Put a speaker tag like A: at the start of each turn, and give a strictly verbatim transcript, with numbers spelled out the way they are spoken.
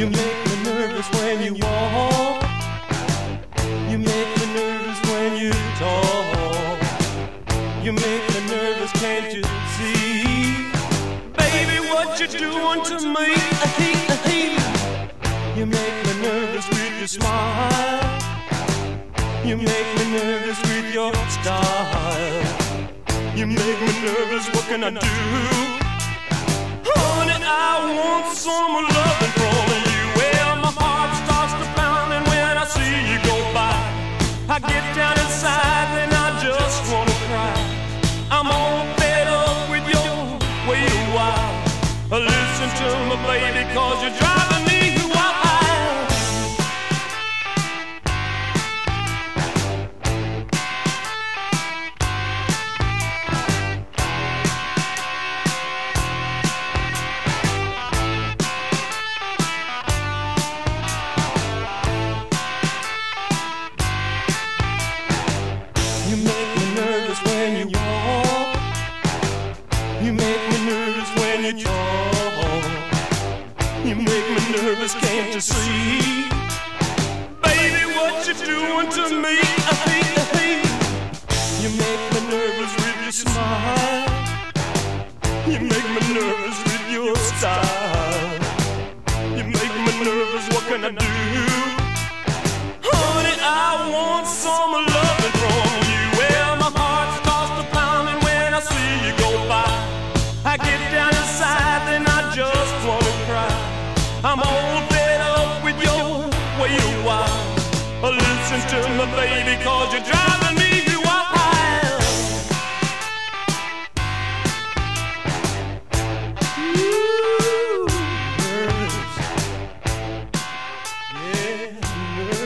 A: You make me nervous when you walk. You make me nervous when you talk. You make me nervous, can't you see? Baby, what you doing to me? You make me nervous with your smile. You make me nervous with your style. You make me nervous, what can I do? Honey, I want some loving from you. Well, my heart starts to pound, and when I see you go by, I get down inside and I just wanna cry. I'm all fed up with your way you wild. Listen to me, baby, cause you're driving me wild. You make me nervous when you walk. You make me nervous when you talk. You make me nervous, can't you see? Baby, what you doing to me? You make me nervous with your smile. You make me nervous with your style. You make me nervous, what can I do? Honey, I want some loving from you. Well, my heart starts to pound, and when I see you go by, I get down inside and I just wanna cry. I'm all fed up with your way you wild. Listen to me, baby, cause you're driving me wild. Ooh, nervous. Yeah, nervous.